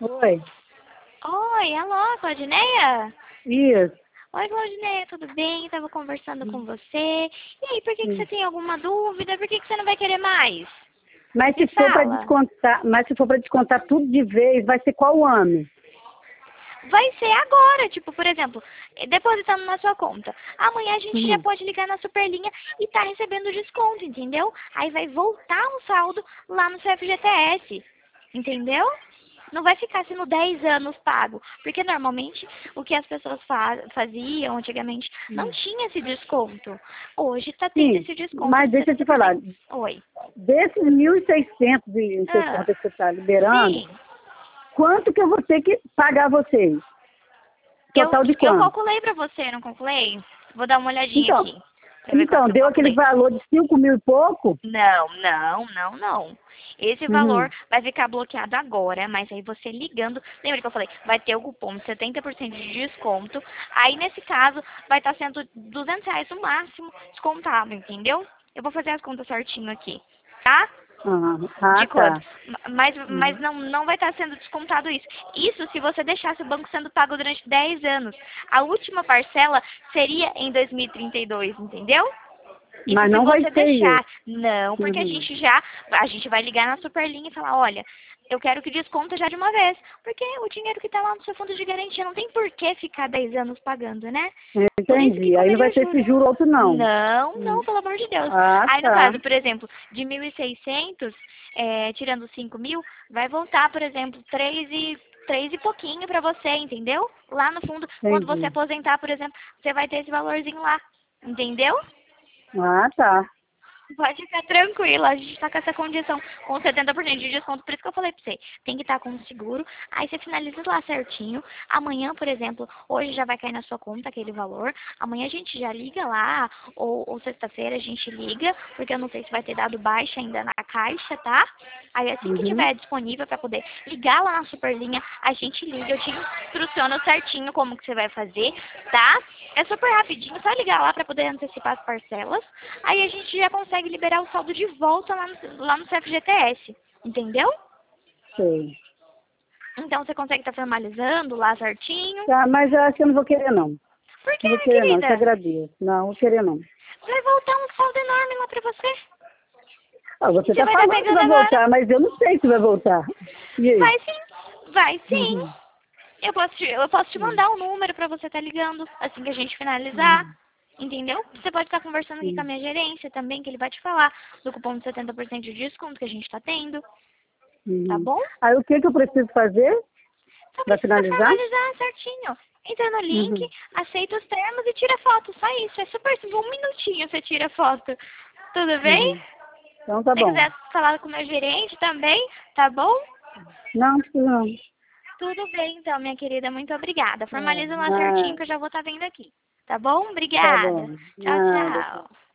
Oi. Oi, alô, Claudineia? Isso. Oi, Claudineia, tudo bem? Estava conversando com você. E aí, por que você tem alguma dúvida? Por que você não vai querer mais? Mas Me se for para fala. descontar, tudo de vez, vai ser qual ano? Vai ser agora, tipo, por exemplo, depositando na sua conta. Amanhã a gente já Uhum. pode ligar na Superlinha e tá recebendo desconto, entendeu? Aí vai voltar um saldo lá no seu FGTS, entendeu? Não vai ficar sendo 10 anos pago, porque normalmente o que as pessoas faziam antigamente não tinha esse desconto. Hoje está tendo Sim, esse desconto mas de deixa eu te falar, 70%. Oi. desses 1.600 e não sei Ah, quanto que você está liberando, sim. quanto que eu vou ter que pagar a vocês? Eu, Total de eu quanto? calculei pra você, não calculei? Vou dar uma olhadinha Então, aqui, pra ver quanto que eu deu aquele calculei. valor de 5.000 e pouco? Não. Esse Uhum. valor vai ficar bloqueado agora, mas aí você ligando, lembra que eu falei, vai ter o cupom de 70% de desconto. Aí nesse caso vai estar sendo R$ 200 no máximo descontado, entendeu? Eu vou fazer as contas certinho aqui, tá? Ah, De quanto? tá. Mas Uhum. não vai estar sendo descontado isso. Isso se você deixasse o banco sendo pago durante 10 anos. A última parcela seria em 2032, entendeu? Isso Mas se não vai você ser deixar. isso. Não, porque Uhum. a gente vai ligar na Superlinha e falar, olha, eu quero que desconta já de uma vez. Porque o dinheiro que está lá no seu fundo de garantia não tem por que ficar 10 anos pagando, né? Por isso que Entendi. Aí quando não vai ele ter esse juro. juro outro, não. Não, Hum. pelo amor de Deus. Ah, Aí no tá. caso, por exemplo, de 1.600, tirando 5.000, vai voltar, por exemplo, 3 e pouquinho para você, entendeu? Lá no fundo, quando você Entendi. aposentar, por exemplo, você vai ter esse valorzinho lá, entendeu? Ah, tá. Pode ficar tranquila, a gente tá com essa condição, com 70% de desconto, por isso que eu falei pra você, tem que estar com o seguro, aí você finaliza lá certinho, amanhã, por exemplo, hoje já vai cair na sua conta aquele valor, amanhã a gente já liga lá, ou sexta-feira a gente liga, porque eu não sei se vai ter dado baixa ainda na caixa, tá? Aí assim que Uhum. tiver disponível para poder ligar lá na Superlinha, a gente liga, eu te instruciono certinho como que você vai fazer, tá? É super rapidinho, só ligar lá para poder antecipar as parcelas. Aí a gente já consegue liberar o saldo de volta lá no seu FGTS. Entendeu? Sei. Então você consegue estar formalizando lá certinho. Tá, mas eu acho que eu não vou querer, não. Por que, Não vou minha querer, não. Eu te querida? agradeço. Não, vou querer, não. Vai voltar um saldo enorme lá pra você. Ah, E você você tá vai estar falando que pegando vai agora. voltar, mas eu não sei se vai voltar. E aí? Vai sim. Vai sim. Uhum. Eu posso te Uhum. mandar o número pra você estar ligando assim que a gente finalizar. Uhum. Entendeu? Você pode estar conversando aqui com a Uhum. minha gerência também, que ele vai te falar do cupom de 70% de desconto que a gente está tendo. Tá Uhum. bom? Aí o que que eu preciso fazer Só para precisa finalizar? formalizar certinho. Entra no link, Uhum. aceita os termos e tira foto. Só isso. É super simples. Um minutinho você tira foto. Tudo bem? Uhum. Então tá Se você bom. quiser falar com o meu gerente também, tá bom? Não, não precisa não. Tudo bem, então, minha querida. Muito obrigada. É, Formaliza lá certinho nada. que eu já vou estar vendo aqui. Tá bom? Tá Obrigada. bom. Tchau, Nada. tchau.